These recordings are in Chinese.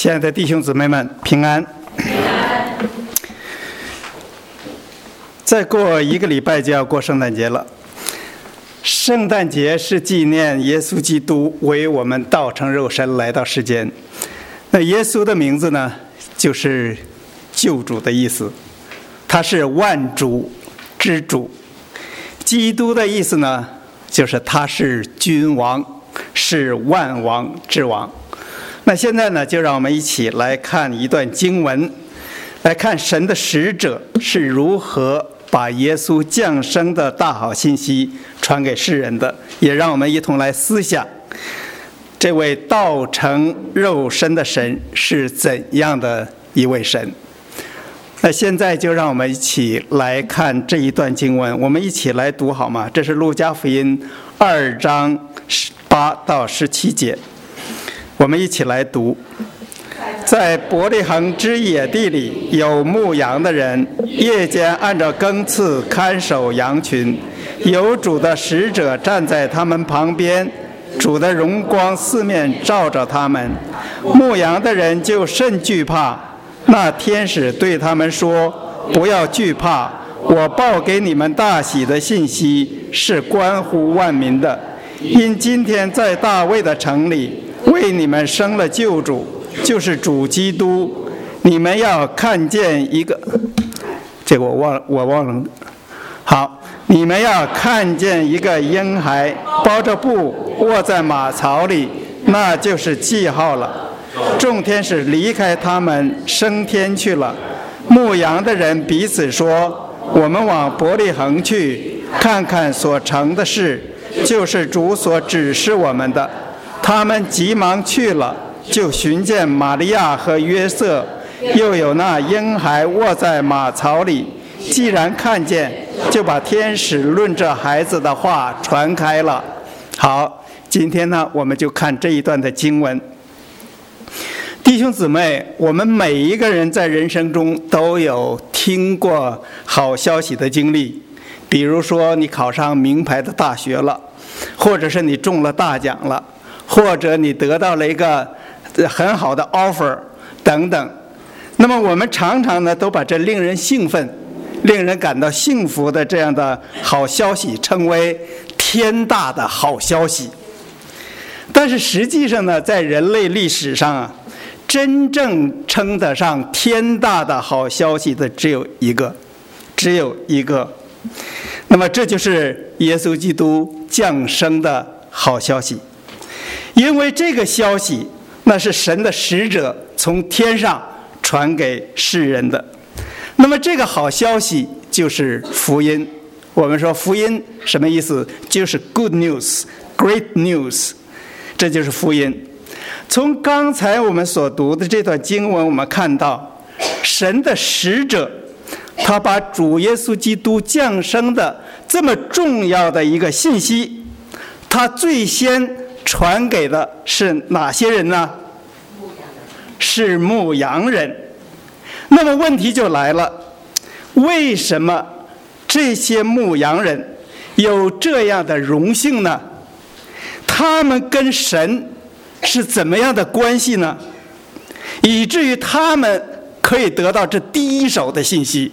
亲爱的弟兄姊妹们，平安。再过1个礼拜就要过圣诞节了。圣诞节是纪念耶稣基督为我们道成肉身来到世间。那耶稣的名字呢，就是救主的意思，他是万主之主。基督的意思呢，就是他是君王，是万王之王。那现在呢，就让我们一起来看一段经文，来看神的使者是如何把耶稣降生的大好信息传给世人的，也让我们一同来思想这位道成肉身的神是怎样的一位神。那现在就让我们一起来看这一段经文，我们一起来读好吗？这是路加福音2章8到17节，我们一起来读。在伯利恒之野地里，有牧羊的人，夜间按照更次看守羊群，有主的使者站在他们旁边，主的荣光四面照着他们，牧羊的人就甚惧怕。那天使对他们说：不要惧怕，我报给你们大喜的信息是关乎万民的，因今天在大卫的城里为你们生了救主，就是主基督。你们要看见一个，这个我忘了。好，你们要看见一个婴孩包着布卧在马槽里，那就是记号了。众天使离开他们升天去了。牧羊的人彼此说：我们往伯利恒去，看看所成的事，就是主所指示我们的。他们急忙去了，就寻见玛利亚和约瑟，又有那婴孩卧在马槽里。既然看见，就把天使论这孩子的话传开了。好，今天呢，我们就看这一段的经文。弟兄姊妹，我们每一个人在人生中都有听过好消息的经历，比如说你考上名牌的大学了，或者是你中了大奖了，或者你得到了一个很好的 offer 等等。那么我们常常呢，都把这令人兴奋、令人感到幸福的这样的好消息称为天大的好消息。但是实际上呢，在人类历史上啊，真正称得上天大的好消息的只有一个。那么这就是耶稣基督降生的好消息。因为这个消息，那是神的使者从天上传给世人的。那么这个好消息就是福音。我们说福音什么意思？就是 good news, great news， 这就是福音。从刚才我们所读的这段经文，我们看到神的使者他把主耶稣基督降生的这么重要的一个信息，他最先传给的是哪些人呢？是牧羊人。那么问题就来了，为什么这些牧羊人有这样的荣幸呢？他们跟神是怎么样的关系呢？以至于他们可以得到这第一手的信息。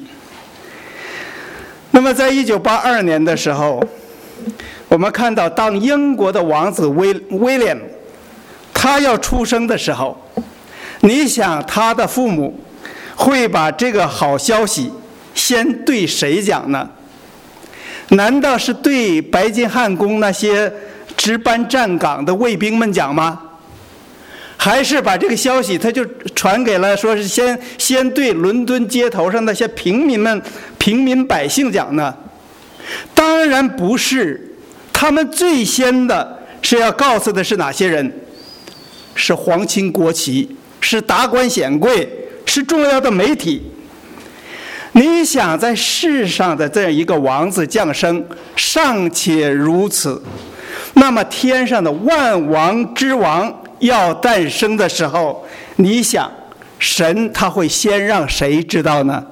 那么在1982年的时候，我们看到当英国的王子威廉他要出生的时候，你想他的父母会把这个好消息先对谁讲呢？难道是对白金汉宫那些值班站岗的卫兵们讲吗？还是把这个消息他就传给了，说是先对伦敦街头上那些平民百姓讲呢？当然不是，他们最先的是要告诉的是哪些人？是皇亲国戚，是达官显贵，是重要的媒体。你想在世上的这样一个王子降生尚且如此，那么天上的万王之王要诞生的时候，你想神他会先让谁知道呢？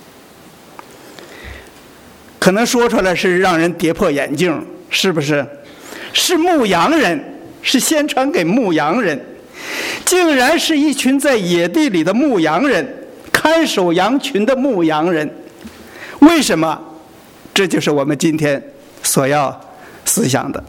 可能说出来是让人跌破眼镜，是不是？是牧羊人，是先传给牧羊人。 竟然是一群在野地里的牧羊人，看守羊群的牧羊人。为什么？这就是我们今天所要思想的。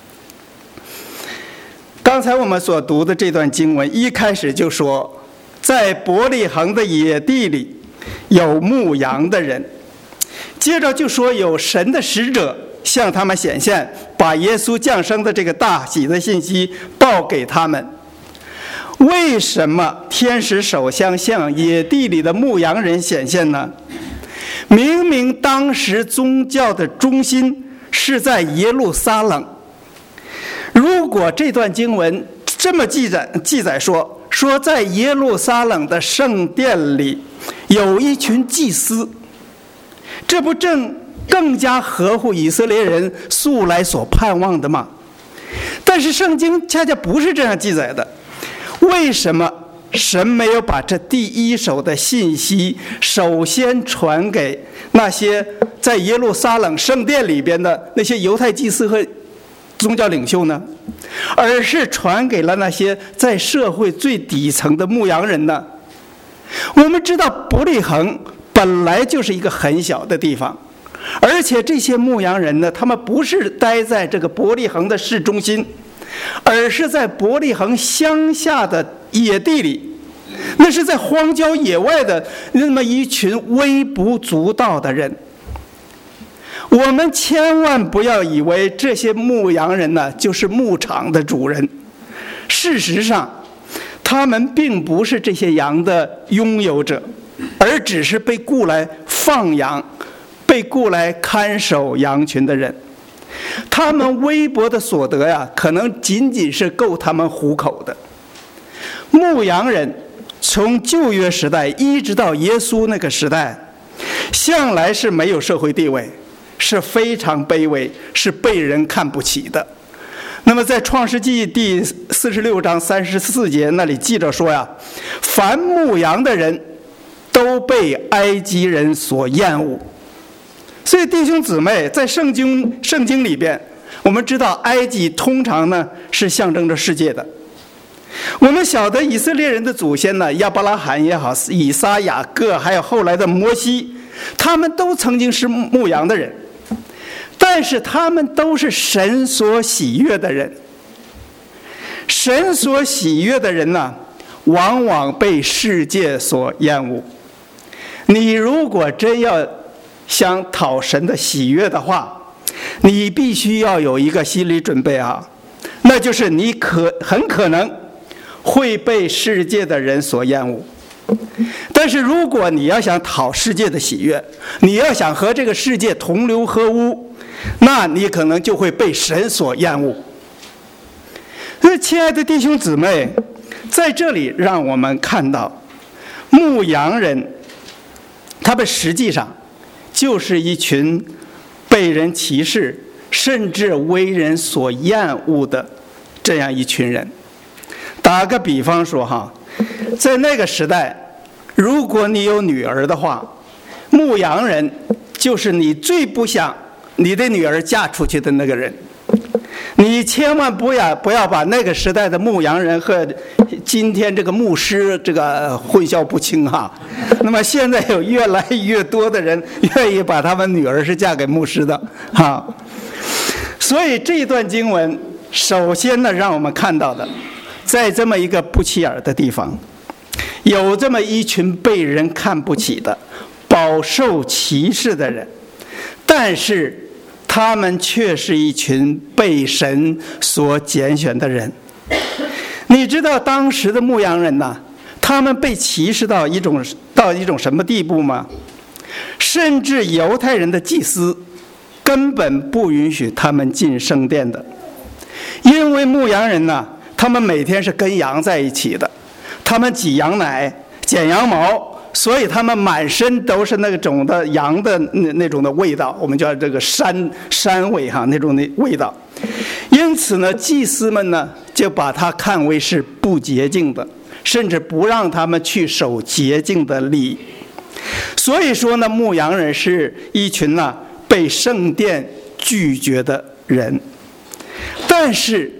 刚才我们所读的这段经文一开始就说，在伯利恒的野地里有牧羊的人，接着就说有神的使者向他们显现，把耶稣降生的这个大喜的信息报给他们。为什么天使手向野地里的牧羊人显现呢？明明当时宗教的中心是在耶路撒冷。如果这段经文这么记载说在耶路撒冷的圣殿里有一群祭司，这不更加合乎以色列人素来所盼望的吗？但是圣经恰恰不是这样记载的。为什么神没有把这第一手的信息首先传给那些在耶路撒冷圣殿里边的那些犹太祭司和宗教领袖呢？而是传给了那些在社会最底层的牧羊人呢？我们知道伯利恒本来就是一个很小的地方，而且这些牧羊人呢，他们不是待在这个伯利恒的市中心，而是在伯利恒乡下的野地里，那是在荒郊野外的那么一群微不足道的人。我们千万不要以为这些牧羊人呢就是牧场的主人，事实上他们并不是这些羊的拥有者，而只是被雇来放羊、被雇来看守羊群的人。他们微薄的所得呀，可能仅仅是够他们糊口的。牧羊人从旧约时代一直到耶稣那个时代，向来是没有社会地位，是非常卑微，是被人看不起的。那么在创世纪第46章34节那里记着说呀，凡牧羊的人都被埃及人所厌恶。所以弟兄姊妹，在圣经里边，我们知道埃及通常呢是象征着世界的。我们晓得以色列人的祖先呢，亚伯拉罕也好，以撒、雅各，还有后来的摩西，他们都曾经是牧羊的人，但是他们都是神所喜悦的人。神所喜悦的人呢，往往被世界所厌恶。你如果真要想讨神的喜悦的话，你必须要有一个心理准备啊，那就是你很可能会被世界的人所厌恶。但是如果你要想讨世界的喜悦，你要想和这个世界同流合污，那你可能就会被神所厌恶。所以亲爱的弟兄姊妹，在这里让我们看到牧羊人他们实际上就是一群被人歧视甚至为人所厌恶的这样一群人。打个比方说哈，在那个时代，如果你有女儿的话，牧羊人就是你最不想你的女儿嫁出去的那个人。你千万不要把那个时代的牧羊人和今天这个牧师这个混淆不清哈。那么现在有越来越多的人愿意把他们女儿是嫁给牧师的哈。所以这一段经文首先呢，让我们看到的，在这么一个不起眼的地方，有这么一群被人看不起的、饱受歧视的人，但是他们却是一群被神所拣选的人。你知道当时的牧羊人呢，他们被歧视到一种什么地步吗？甚至犹太人的祭司根本不允许他们进圣殿的，因为牧羊人呢，他们每天是跟羊在一起的，他们挤羊奶、剪羊毛，所以他们满身都是那种的羊的那种的味道，我们叫这个膻味哈，那种的味道。因此呢，祭司们呢就把它看为是不洁净的，甚至不让他们去守洁净的礼。所以说呢，牧羊人是一群呢被圣殿拒绝的人。但是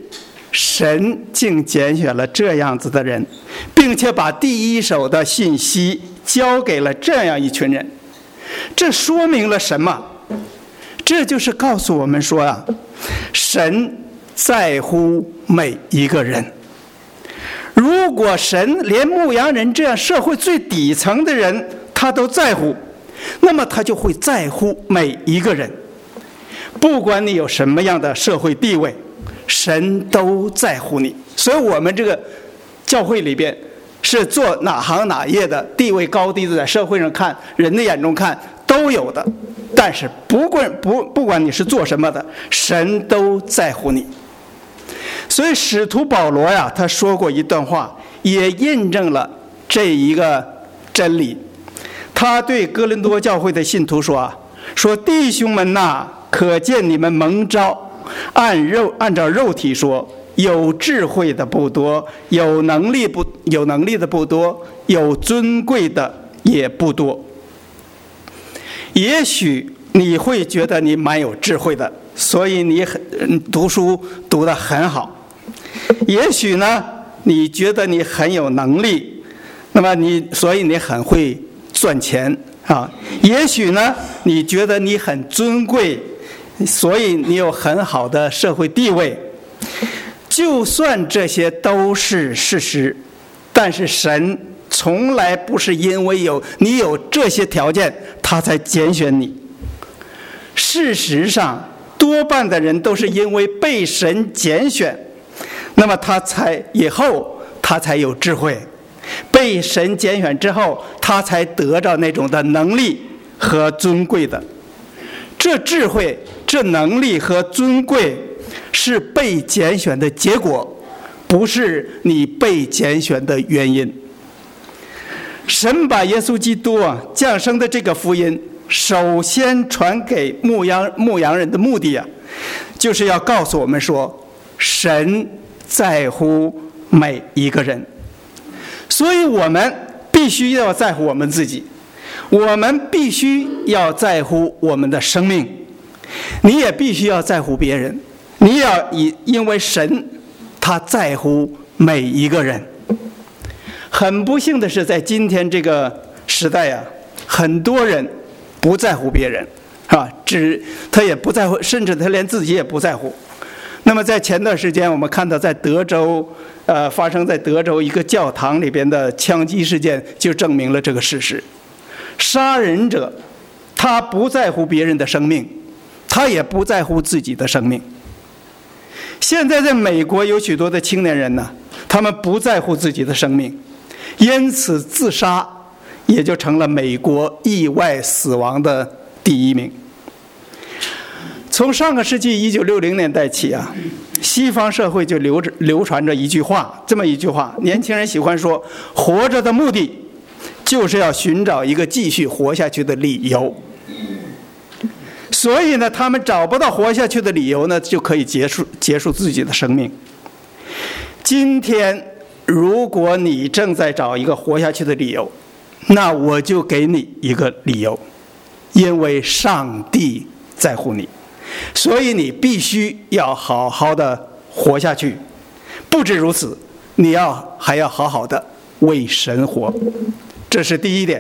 神竟拣选了这样子的人，并且把第一手的信息交给了这样一群人。这说明了什么？这就是告诉我们说啊，神在乎每一个人。如果神连牧羊人这样社会最底层的人他都在乎，那么他就会在乎每一个人。不管你有什么样的社会地位，神都在乎你。所以我们这个教会里边是做哪行哪业的，地位高低的，在社会上看，人的眼中看都有的。但是不管你是做什么的，神都在乎你。所以使徒保罗呀，他说过一段话，也印证了这一个真理。他对哥林多教会的信徒说啊，说弟兄们呐，可见你们蒙召，按照肉体说，有智慧的不多，有能力的不多，有尊贵的也不多。也许你会觉得你蛮有智慧的，所以你读书读得很好。也许呢，你觉得你很有能力，那么所以你很会赚钱啊。也许呢，你觉得你很尊贵，所以你有很好的社会地位。就算这些都是事实，但是神从来不是因为你有这些条件他才拣选你。事实上多半的人都是因为被神拣选，那么以后他才有智慧。被神拣选之后，他才得到那种的能力和尊贵的。这智慧、这能力和尊贵是被拣选的结果，不是你被拣选的原因。神把耶稣基督降生的这个福音首先传给牧羊人的目的就是要告诉我们说，神在乎每一个人。所以我们必须要在乎我们自己，我们必须要在乎我们的生命，你也必须要在乎别人。你要因为神他在乎每一个人。很不幸的是，在今天这个时代很多人不在乎别人他也不在乎，甚至他连自己也不在乎。那么在前段时间我们看到在德州发生在德州一个教堂里边的枪击事件，就证明了这个事实。杀人者他不在乎别人的生命，他也不在乎自己的生命。现在在美国有许多的青年人呢，他们不在乎自己的生命，因此自杀也就成了美国意外死亡的第一名。从上个世纪1960年代起西方社会就流传着这么一句话，年轻人喜欢说，活着的目的就是要寻找一个继续活下去的理由。所以呢，他们找不到活下去的理由呢，就可以结束自己的生命。今天如果你正在找一个活下去的理由，那我就给你一个理由，因为上帝在乎你，所以你必须要好好的活下去。不止如此，你还要好好的为神活。这是第一点。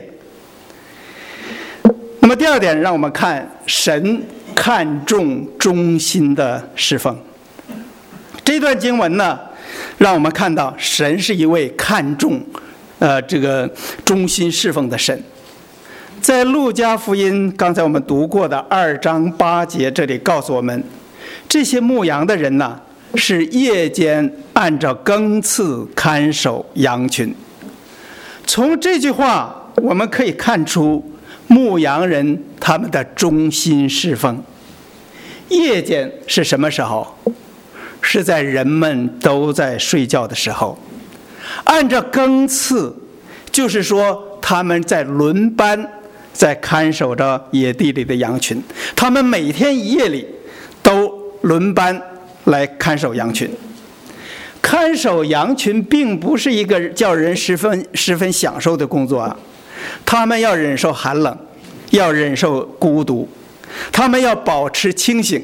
那么第二点，让我们看神看重忠心的侍奉。这段经文呢，让我们看到神是一位看重这个忠心侍奉的神。在路加福音刚才我们读过的2章8节，这里告诉我们，这些牧羊的人呢，是夜间按照更次看守羊群。从这句话我们可以看出牧羊人他们的忠心侍奉。夜间是什么时候？是在人们都在睡觉的时候。按照更次，就是说他们在轮班在看守着野地里的羊群，他们每天一夜里都轮班来看守羊群。看守羊群并不是一个叫人十分享受的工作他们要忍受寒冷，要忍受孤独，他们要保持清醒，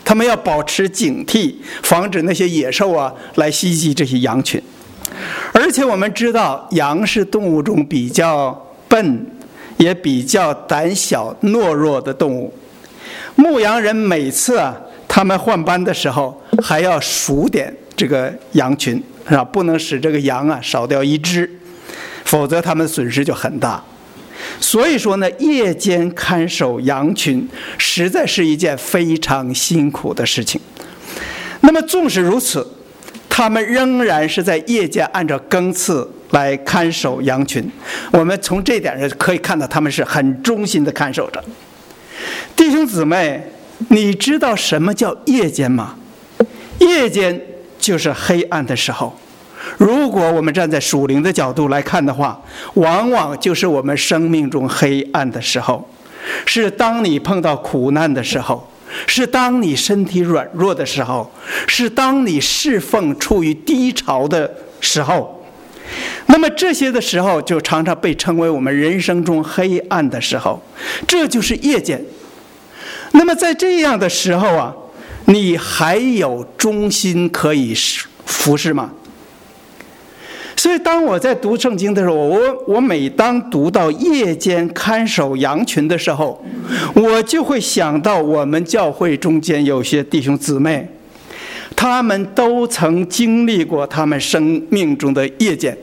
他们要保持警惕，防止那些野兽来袭击这些羊群。而且我们知道，羊是动物中比较笨，也比较胆小懦弱的动物。牧羊人每次他们换班的时候，还要数点这个羊群，是吧？不能使这个羊少掉一只，否则他们损失就很大。所以说呢，夜间看守羊群实在是一件非常辛苦的事情。那么纵使如此，他们仍然是在夜间按照更次来看守羊群。我们从这点上可以看到，他们是很忠心的看守着。弟兄姊妹，你知道什么叫夜间吗？夜间就是黑暗的时候。如果我们站在属灵的角度来看的话，往往就是我们生命中黑暗的时候，是当你碰到苦难的时候，是当你身体软弱的时候，是当你侍奉处于低潮的时候。那么这些的时候就常常被称为我们人生中黑暗的时候，这就是夜间。那么在这样的时候你还有忠心可以服侍吗？所以当我在读圣经的时候，我每当读到夜间看守羊群的时候，我就会想到我们教会中间有些弟兄姊妹，他们都曾经历过他们生命中的夜间。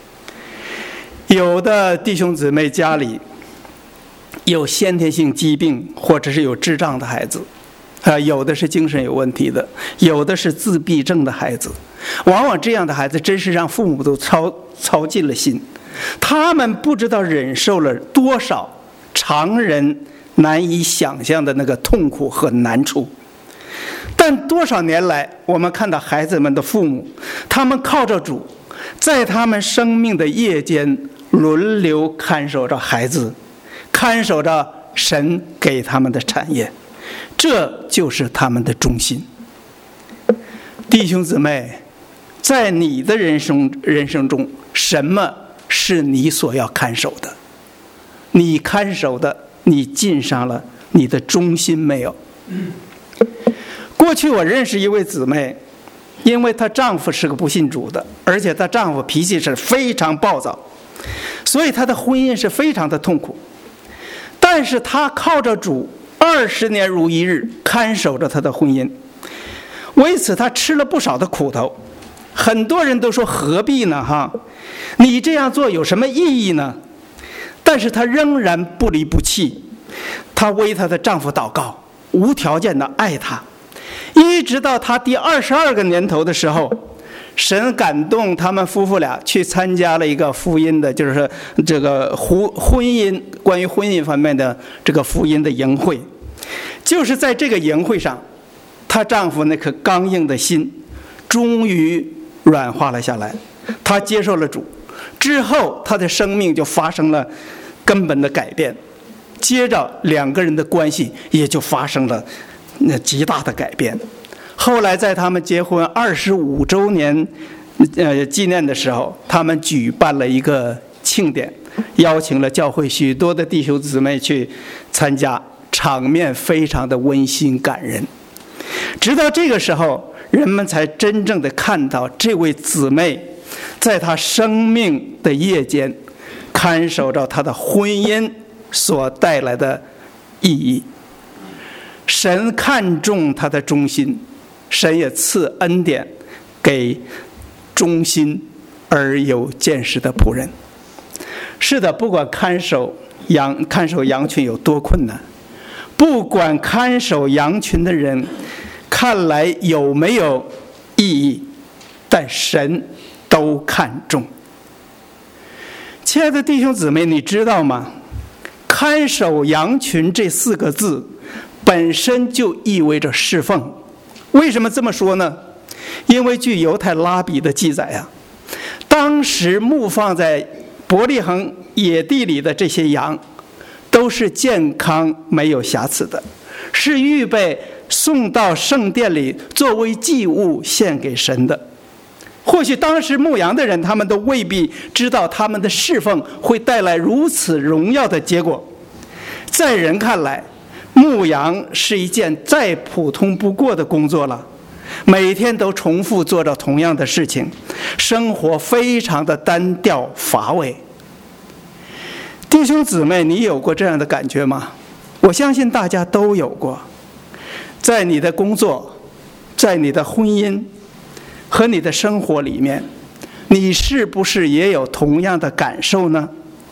有的弟兄姊妹家里有先天性疾病，或者是有智障的孩子，有的是精神有问题的，有的是自闭症的孩子。往往这样的孩子真是让父母都操尽了心，他们不知道忍受了多少常人难以想象的那个痛苦和难处。但多少年来，我们看到孩子们的父母，他们靠着主，在他们生命的夜间轮流看守着孩子，看守着神给他们的产业，这就是他们的忠心。弟兄姊妹，在你的人生中，什么是你所要看守的？你看守的，你尽上了你的忠心没有？过去我认识一位姊妹，因为她丈夫是个不信主的，而且她丈夫脾气是非常暴躁，所以她的婚姻是非常的痛苦。但是她靠着主20年如一日看守着她的婚姻，为此她吃了不少的苦头。很多人都说何必呢你这样做有什么意义呢？但是她仍然不离不弃，她为她的丈夫祷告，无条件的爱他，一直到她第22个年头的时候，神感动他们夫妇俩去参加了一个福音的，就是这个婚姻，关于婚姻方面的这个福音的营会。就是在这个营会上，她丈夫那颗刚硬的心终于软化了下来，她接受了主之后，她的生命就发生了根本的改变，接着两个人的关系也就发生了极大的改变。后来在他们结婚25周年纪念的时候，他们举办了一个庆典，邀请了教会许多的弟兄姊妹去参加，场面非常的温馨感人。直到这个时候，人们才真正的看到这位姊妹在她生命的夜间看守着她的婚姻所带来的意义。神看重她的忠心，神也赐恩典给忠心而有见识的仆人。是的，不管看守羊群有多困难，不管看守羊群的人看来有没有意义，但神都看重。亲爱的弟兄姊妹，你知道吗？看守羊群这4个字本身就意味着侍奉。为什么这么说呢？因为据犹太拉比的记载当时牧放在伯利恒野地里的这些羊都是健康没有瑕疵的，是预备送到圣殿里作为祭物献给神的。或许当时牧羊的人他们都未必知道他们的侍奉会带来如此荣耀的结果。在人看来， 牧羊是一件再普通不过的工作了，每天都重复做着同样的事情，生活非常的单调乏味。弟兄姊妹，你有过这样的感觉吗？我相信大家都有过。在你的工作，在你的婚姻和你的生活里面，你是不是也有同样的感受呢？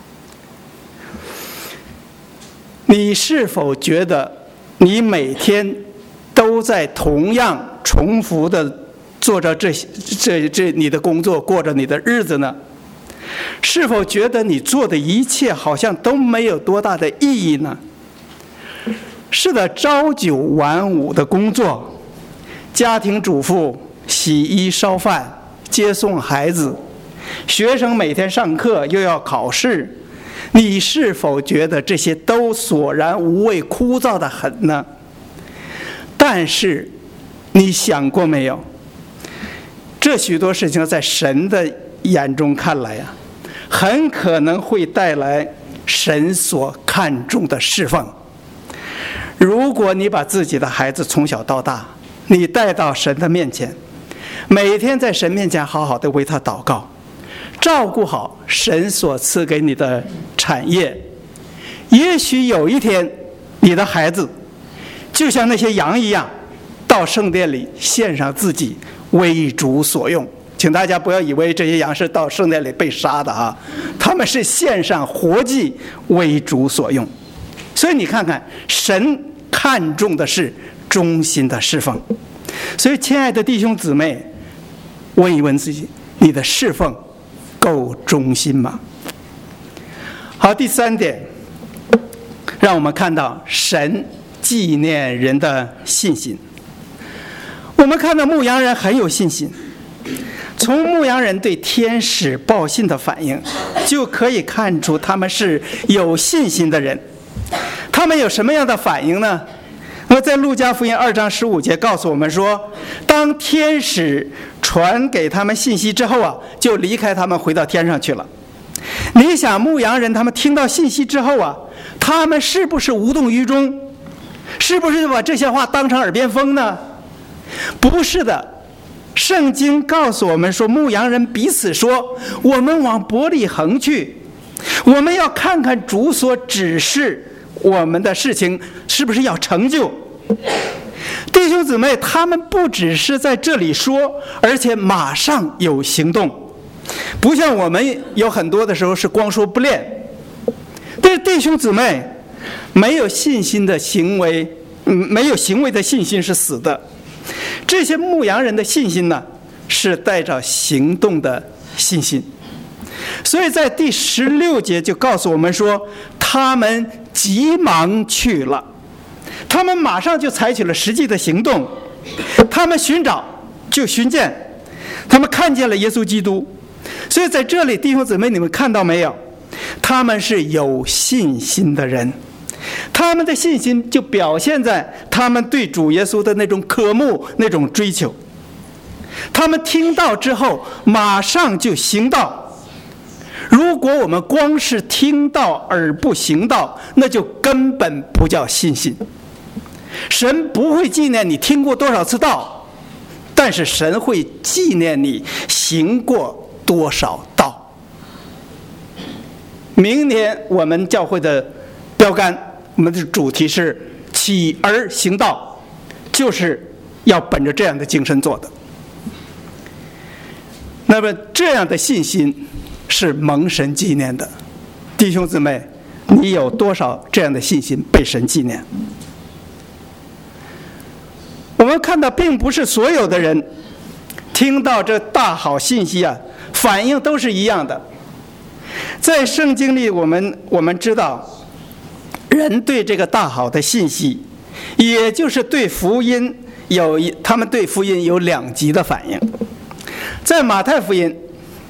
你是否觉得你每天都在同样重复的做着你的工作，过着你的日子呢？是否觉得你做的一切好像都没有多大的意义呢？是的，朝九晚五的工作，家庭主妇洗衣烧饭，接送孩子，学生每天上课又要考试，你是否觉得这些都索然无味、枯燥得很呢？但是你想过没有，这许多事情在神的眼中看来啊，很可能会带来神所看重的侍奉。如果你把自己的孩子从小到大，你带到神的面前，每天在神面前好好的为他祷告，照顾好神所赐给你的产业，也许有一天你的孩子就像那些羊一样，到圣殿里献上自己为主所用。请大家不要以为这些羊是到圣殿里被杀的啊，他们是献上活祭为主所用。所以你看看，神看重的是忠心的侍奉。所以亲爱的弟兄姊妹，问一问自己，你的侍奉够忠心吗？好，第三点，让我们看到神纪念人的信心。我们看到牧羊人很有信心，从牧羊人对天使报信的反应就可以看出他们是有信心的人。他们有什么样的反应呢？在路加福音2章15节告诉我们说，当天使传给他们信息之后啊，就离开他们回到天上去了。你想，牧羊人他们听到信息之后啊，他们是不是无动于衷？是不是就把这些话当成耳边风呢？不是的，圣经告诉我们说，牧羊人彼此说，我们往伯利恒去，我们要看看主所指示我们的事情是不是要成就。弟兄姊妹，他们不只是在这里说，而且马上有行动，不像我们有很多的时候是光说不练。但是弟兄姊妹，没有信心的行为，没有行为的信心是死的。这些牧羊人的信心呢，是带着行动的信心。所以在第16节就告诉我们说，他们急忙去了，他们马上就采取了实际的行动，他们寻找就寻见，他们看见了耶稣基督。所以在这里，弟兄姊妹，你们看到没有？他们是有信心的人，他们的信心就表现在他们对主耶稣的那种渴慕、那种追求。他们听到之后马上就行道。如果我们光是听到而不行道，那就根本不叫信心。神不会纪念你听过多少次道，但是神会纪念你行过多少道。明年我们教会的标杆，我们的主题是起而行道，就是要本着这样的精神做的。那么这样的信心是蒙神纪念的。弟兄姊妹，你有多少这样的信心被神纪念？我们看到并不是所有的人听到这大好信息啊，反应都是一样的。在圣经里我们知道，人对这个大好的信息，也就是对福音他们对福音有两极的反应。在马太福音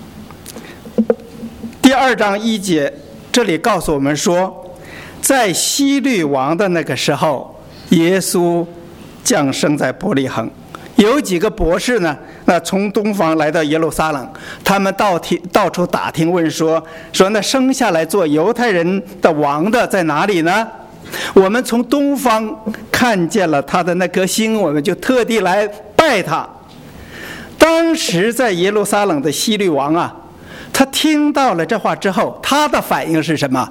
第2章1节，这里告诉我们说，在希律王的那个时候，耶稣降生在伯利恒。有几个博士呢，从东方来到耶路撒冷，他们到处打听问说那生下来做犹太人的王的在哪里呢？ 我们从东方看见了他的那颗星，我们就特地来拜他。当时在耶路撒冷的希律王啊，他听到了这话之后，他的反应是什么？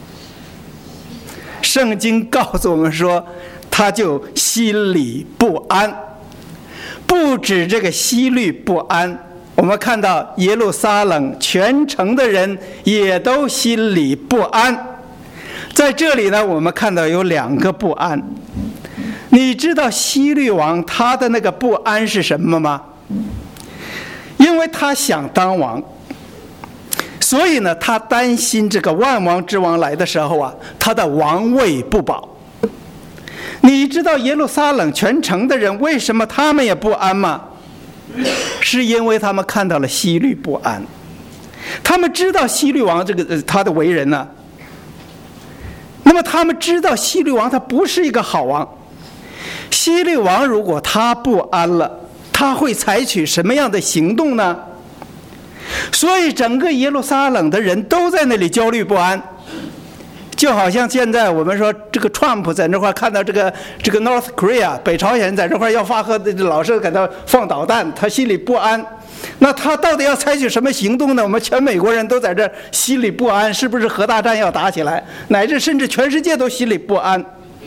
圣经告诉我们说，他就心里不安。不止这个希律不安，我们看到耶路撒冷全城的人也都心里不安。在这里呢，我们看到有2个不安。你知道希律王他的那个不安是什么吗？因为他想当王，所以呢，他担心这个万王之王来的时候啊，他的王位不保。你知道耶路撒冷全城的人为什么他们也不安吗？是因为他们看到了希律不安，他们知道希律王这个他的为人呢，那么他们知道希律王他不是一个好王。希律王如果他不安了，他会采取什么样的行动呢？所以整个耶路撒冷的人都在那里焦虑不安。就好像现在我们说这个 Trump 在那块看到这个 North Korea 北朝鲜在这块要发核，老是给他放导弹，他心里不安。那他到底要采取什么行动呢？我们全美国人都在这心里不安，是不是核大战要打起来，乃至甚至全世界都心里不安。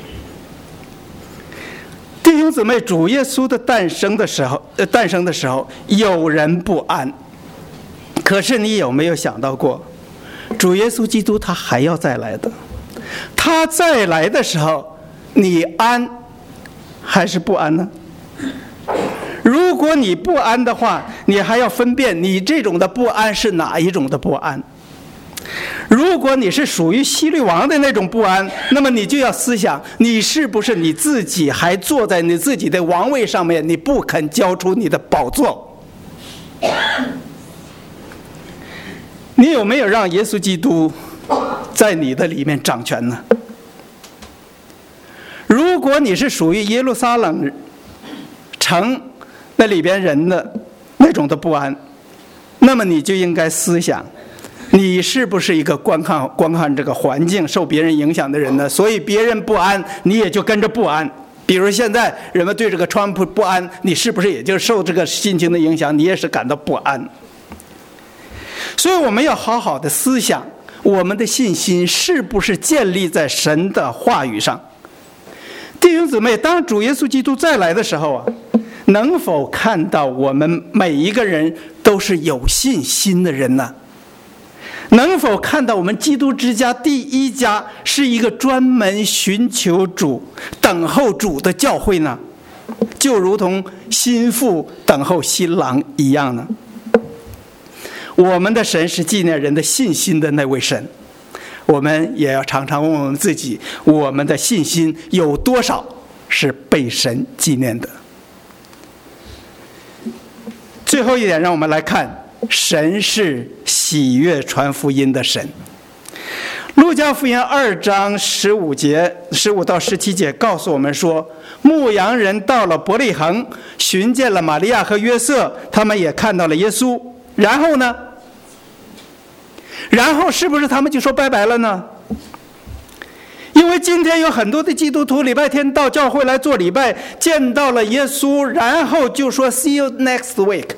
弟兄姊妹，主耶稣的诞生的时候，有人不安。可是你有没有想到过，主耶稣基督他还要再来的？他再来的时候，你安还是不安呢？如果你不安的话，你还要分辨你这种的不安是哪一种的不安。如果你是属于希律王的那种不安，那么你就要思想，你是不是你自己还坐在你自己的王位上面，你不肯交出你的宝座？你有没有让耶稣基督在你的里面掌权呢？如果你是属于耶路撒冷城那里边人的那种的不安，那么你就应该思想，你是不是一个光看这个环境受别人影响的人呢？所以别人不安，你也就跟着不安。比如现在人们对这个川普不安，你是不是也就受这个心情的影响，你也是感到不安？所以我们要好好的思想，我们的信心是不是建立在神的话语上？弟兄姊妹，当主耶稣基督再来的时候啊，能否看到我们每一个人都是有信心的人呢？能否看到我们基督之家第一家是一个专门寻求主、等候主的教会呢？就如同新妇等候新郎一样呢？我们的神是纪念人的信心的那位神，我们也要常常问我们自己，我们的信心有多少是被神纪念的？最后一点，让我们来看，神是喜悦传福音的神。路加福音2章15到17节告诉我们说，牧羊人到了伯利恒，寻见了玛利亚和约瑟，他们也看到了耶稣。然后呢？然后是不是他们就说拜拜了呢？因为今天有很多的基督徒礼拜天到教会来做礼拜，见到了耶稣，然后就说 See you next week。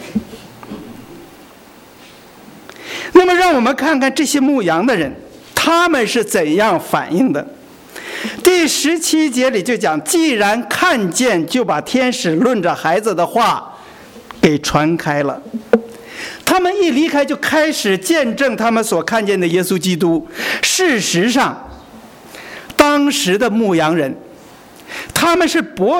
那么让我们看看这些牧羊的人，他们是怎样反应的。第17节里就讲，既然看见，就把天使论着孩子的话给传开了。他们一离开就开始见证他们所看见的耶稣基督。事实上，当时的牧羊人，他们是被剥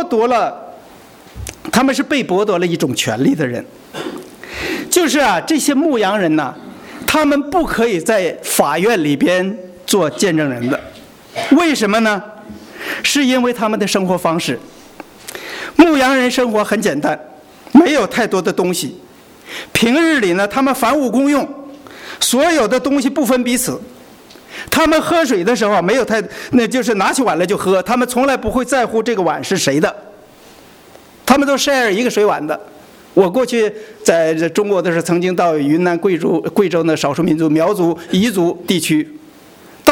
夺了一种权利的人，就是这些牧羊人呢，他们不可以在法院里边做见证人的。为什么呢？是因为他们的生活方式。牧羊人生活很简单，没有太多的东西。平日里呢，他们凡物公用，所有的东西不分彼此。他们喝水的时候那就是拿起碗来就喝，他们从来不会在乎这个碗是谁的，他们都 share 一个水碗的。我过去在中国的时候，曾经到云南贵州的少数民族苗族彝族地区，到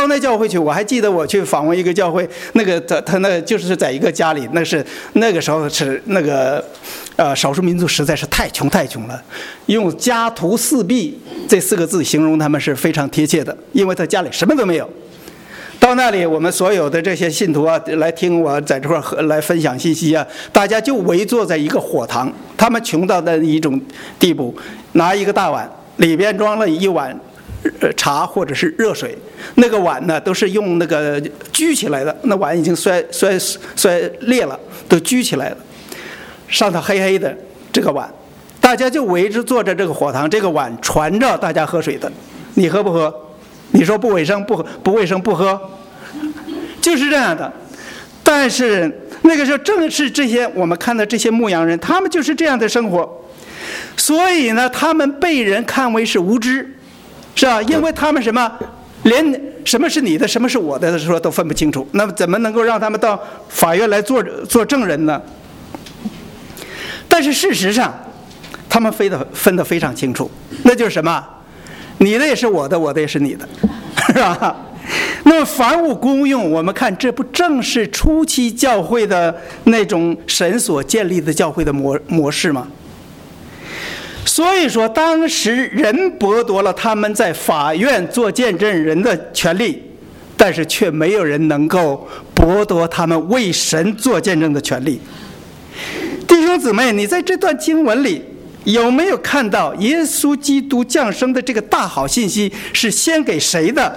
到那教会去，我还记得我去访问一个教会，那个他那就是在一个家里，那个时候是那个少数民族实在是太穷了，用家徒四壁这4个字形容他们是非常贴切的，因为他家里什么都没有。到那里，我们所有的这些信徒啊，来听我在这块来分享信息啊，大家就围坐在一个火塘，他们穷到的一种地步，拿一个大碗，里边装了一碗茶或者是热水，那个碗呢都是用那个举起来的，那碗已经摔裂了，都举起来了，上头黑黑的这个碗，大家就围着坐着这个火塘，这个碗传着大家喝水的，你喝不喝？你说不卫生不卫生不喝，就是这样的。但是那个时候正是这些我们看到这些牧羊人，他们就是这样的生活，所以呢，他们被人看为是无知，是吧？因为他们什么，连什么是你的，什么是我的说都分不清楚，那么怎么能够让他们到法院来做证人呢？但是事实上，他们分得非常清楚，那就是什么？你的也是我的，我的也是你的，是吧？那么凡物公用，我们看这不正是初期教会的那种神所建立的教会的模式吗？所以说，当时人剥夺了他们在法院做见证人的权利，但是却没有人能够剥夺他们为神做见证的权利。弟兄姊妹，你在这段经文里有没有看到耶稣基督降生的这个大好信息是先给谁的？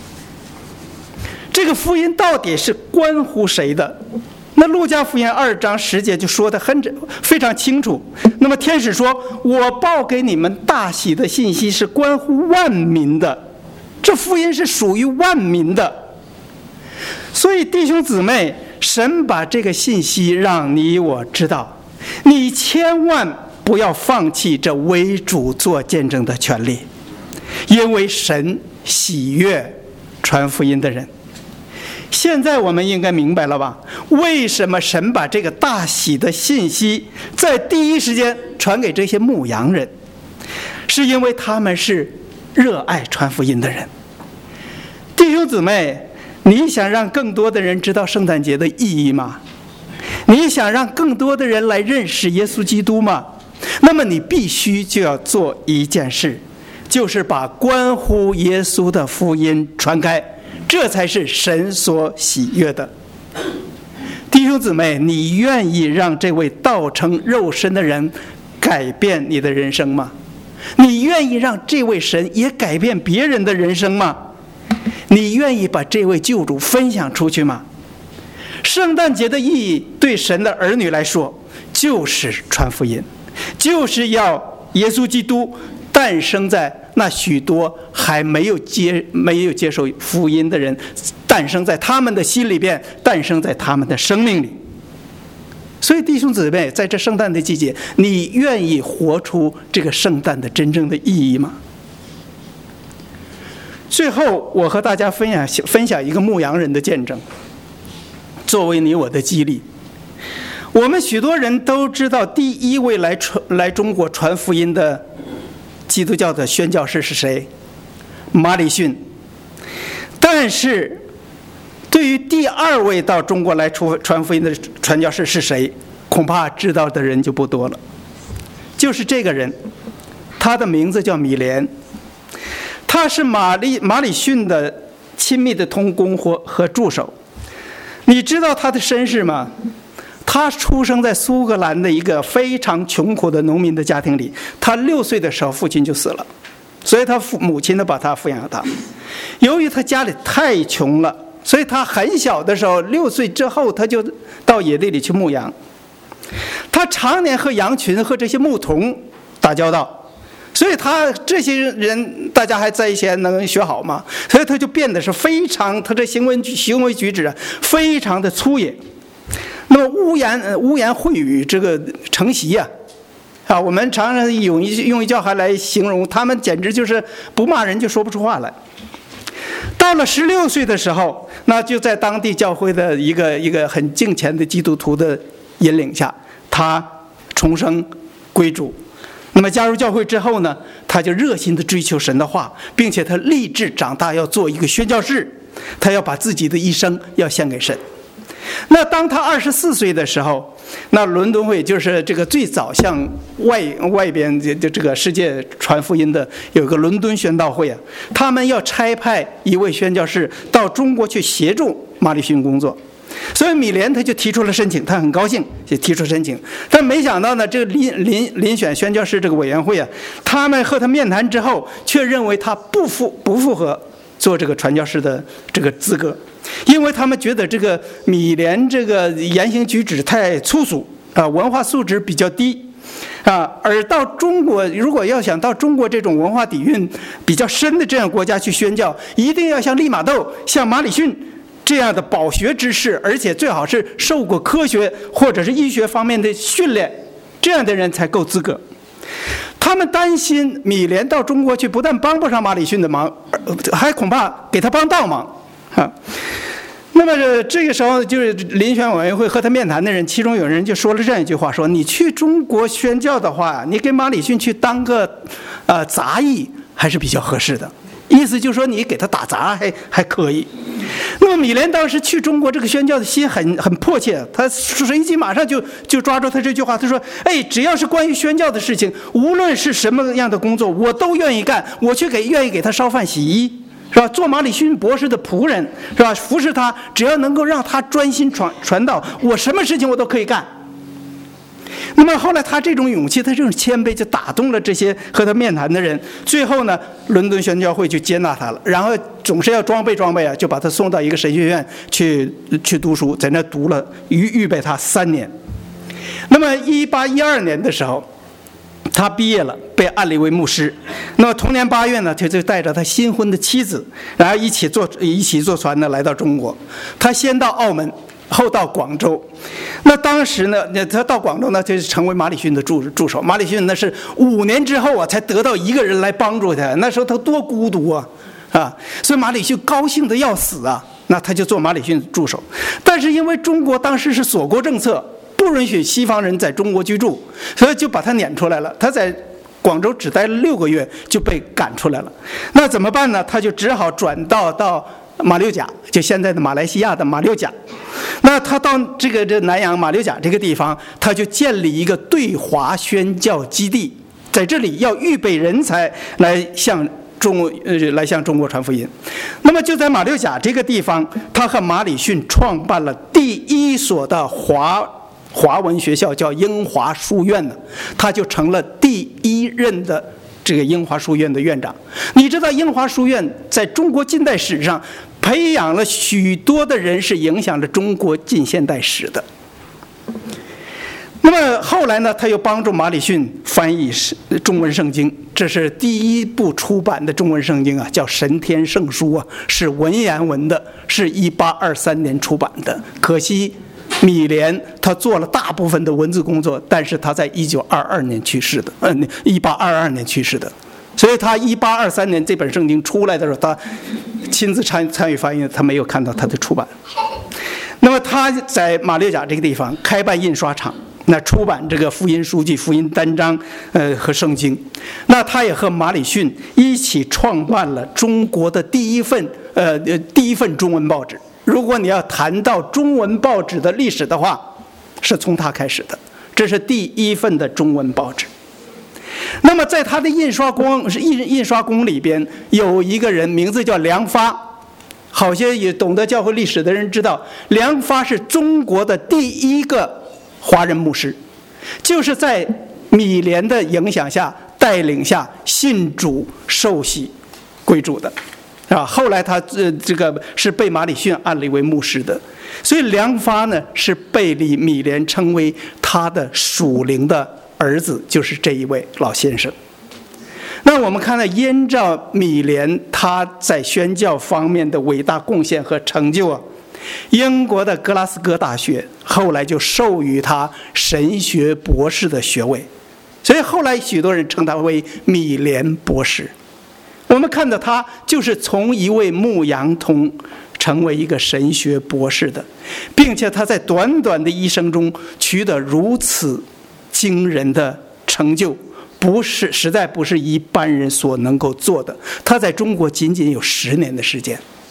这个福音到底是关乎谁的？那路加福音2章10节就说得非常清楚。那么天使说，我报给你们大喜的信息是关乎万民的，这福音是属于万民的。所以弟兄姊妹，神把这个信息让你我知道，你千万不要放弃这为主做见证的权利，因为神喜悦传福音的人。现在我们应该明白了吧？为什么神把这个大喜的信息在第一时间传给这些牧羊人？是因为他们是热爱传福音的人。弟兄姊妹，你想让更多的人知道圣诞节的意义吗？你想让更多的人来认识耶稣基督吗？那么你必须就要做一件事，就是把关乎耶稣的福音传开，这才是神所喜悦的。弟兄姊妹，你愿意让这位道成肉身的人改变你的人生吗？你愿意让这位神也改变别人的人生吗？你愿意把这位救主分享出去吗？圣诞节的意义对神的儿女来说就是传福音，就是要耶稣基督诞生在那许多还没有接受福音的人，诞生在他们的心里边，诞生在他们的生命里。所以弟兄姊妹，在这圣诞的季节，你愿意活出这个圣诞的真正的意义吗？最后我和大家分享一个牧羊人的见证，作为你我的激励。我们许多人都知道第一位来中国传福音的基督教的宣教士是谁？马礼逊。但是对于第2位到中国来传福音的传教士是谁，恐怕知道的人就不多了。就是这个人，他的名字叫米莲，他是马礼逊的亲密的同工和助手。你知道他的身世吗？他出生在苏格兰的一个非常穷苦的农民的家庭里，他6岁的时候父亲就死了，所以他母亲呢把他抚养大。由于他家里太穷了，所以他很小的时候6岁之后他就到野地里去牧羊。他常年和羊群和这些牧童打交道，所以他这些人大家还在一起能学好吗？所以他就变得是非常，他这行为举止非常的粗野。那么污言秽语这个承袭啊，我们常常用一句话来形容，他们简直就是不骂人就说不出话来。到了16岁的时候，那就在当地教会的一个很敬虔的基督徒的引领下，他重生归主。那么加入教会之后呢，他就热心的追求神的话，并且他立志长大要做一个宣教士。 他要把自己的一生要献给神。那当他24岁的时候，那伦敦会就是这个最早向外边这个世界传福音的有一个伦敦宣道会啊，他们要差派一位宣教士到中国去协助马礼逊工作。所以米莲他就提出了申请，他很高兴就提出申请，但没想到呢，这个遴选宣教士这个委员会啊，他们和他面谈之后，却认为他不符合做这个传教士的这个资格，因为他们觉得这个米莲这个言行举止太粗俗啊，文化素质比较低啊，而到中国，如果要想到中国这种文化底蕴比较深的这样国家去宣教，一定要像利玛窦、像马礼逊这样的饱学之士，而且最好是受过科学或者是医学方面的训练，这样的人才够资格。他们担心米莲到中国去，不但帮不上马礼逊的忙，还恐怕给他帮倒忙啊。那么这个时候，就是遴选委员会和他面谈的人，其中有人就说了这样一句话：说你去中国宣教的话，你给马礼逊去当个杂役还是比较合适的。意思就是说，你给他打杂还可以。那么米莲当时去中国这个宣教的心很迫切，他随即马上就抓住他这句话，他说：“哎，只要是关于宣教的事情，无论是什么样的工作，我都愿意干。我去愿意给他烧饭洗衣，是吧？做马礼逊博士的仆人，是吧？服侍他，只要能够让他专心传道，我什么事情我都可以干。”那么后来他这种勇气，他这种谦卑，就打动了这些和他面谈的人。最后呢，伦敦宣教会就接纳他了，然后总是要装备啊，就把他送到一个神学院去读书，在那读了预备他3年。那么1812年的时候，他毕业了，被按立为牧师。那么同年8月呢，他就带着他新婚的妻子，然后一起坐船呢来到中国。他先到澳门，后到广州。那当时呢，他到广州呢，就成为马礼逊的助手。马礼逊那是5年之后啊，才得到一个人来帮助他。那时候他多孤独啊！所以马礼逊高兴得要死啊。那他就做马礼逊助手。但是因为中国当时是锁国政策，不允许西方人在中国居住，所以就把他撵出来了。他在广州只待了6个月就被赶出来了。那怎么办呢？他就只好转到马六甲，就现在的马来西亚的马六甲。那他到这南洋马六甲这个地方，他就建立一个对华宣教基地，在这里要预备人才来向中国传福音。那么就在马六甲这个地方，他和马礼逊创办了第1所的华文学校，叫英华书院呢，他就成了第1任的这个英华书院的院长。你知道英华书院在中国近代史上培养了许多的人，是影响了中国近现代史的。那么后来呢，他又帮助马礼逊翻译中文圣经，这是第1部出版的中文圣经啊，叫《神天圣书》啊，是文言文的，是1823年出版的。可惜米莲他做了大部分的文字工作，但是他在1922年去世的，1822年去世的。所以他1823年这本圣经出来的时候，他亲自参与翻译，他没有看到他的出版。那么他在马六甲这个地方开办印刷厂，那出版这个福音书籍、福音单章，和圣经。那他也和马礼逊一起创办了中国的第一份中文报纸。如果你要谈到中文报纸的历史的话，是从他开始的，这是第1份的中文报纸。那么在他的印刷工里边有一个人，名字叫梁发。好些也懂得教会历史的人知道，梁发是中国的第1个华人牧师，就是在米莲的影响下、带领下信主受洗归主的。后来他这个是被马礼逊按立为牧师的。所以梁发呢是被米莲称为他的属灵的儿子，就是这一位老先生。那我们看到，依照米莲他在宣教方面的伟大贡献和成就啊，英国的格拉斯哥大学后来就授予他神学博士的学位，所以后来许多人称他为米莲博士。我们看到他就是从一位牧羊童成为一个神学博士的，并且他在短短的一生中取得如此惊人的成就，实在不是一般人所能够做的。他在中国仅仅有10年的时间，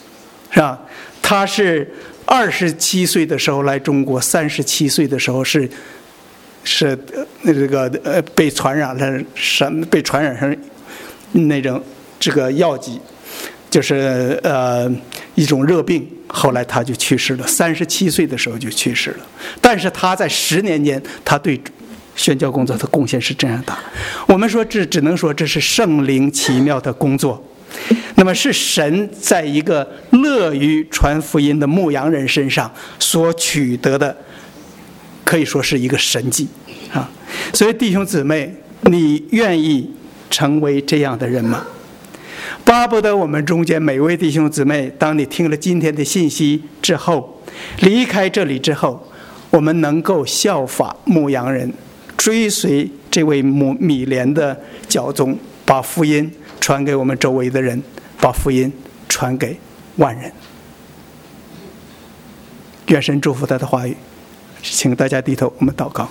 是吧？他是27岁的时候来中国，37岁的时候是这个被传染上那种这个药剂，就是一种热病，后来他就去世了，37岁的时候就去世了。但是他在10年间，他对宣教工作的贡献是这样大。我们说这只能说这是圣灵奇妙的工作，那么是神在一个乐于传福音的牧羊人身上所取得的，可以说是一个神迹啊。所以弟兄姊妹，你愿意成为这样的人吗？巴不得我们中间每位弟兄姊妹，当你听了今天的信息之后，离开这里之后，我们能够效法牧羊人，追随这位米莲的脚踪，把福音传给我们周围的人，把福音传给万人。愿神祝福他的话语。请大家低头，我们祷告。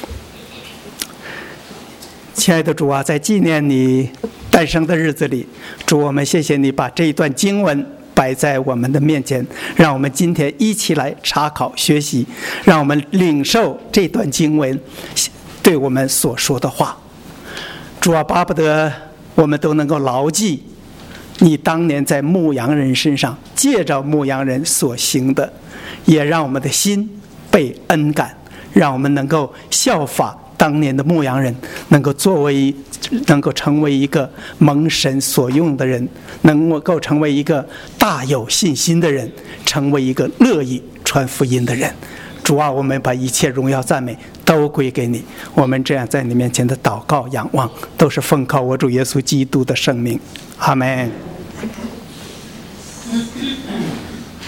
亲爱的主啊，在纪念你诞生的日子里，主，我们谢谢你把这一段经文摆在我们的面前，让我们今天一起来查考学习，让我们领受这段经文对我们所说的话。主啊，巴不得我们都能够牢记你当年在牧羊人身上借着牧羊人所行的，也让我们的心被恩感，让我们能够效法当年的牧羊人，能够成为一个蒙神所用的人，能够成为一个大有信心的人，成为一个乐意传福音的人。主啊，我们把一切荣耀赞美都归给你。我们这样在你面前的祷告仰望，都是奉靠我主耶稣基督的圣名。阿们。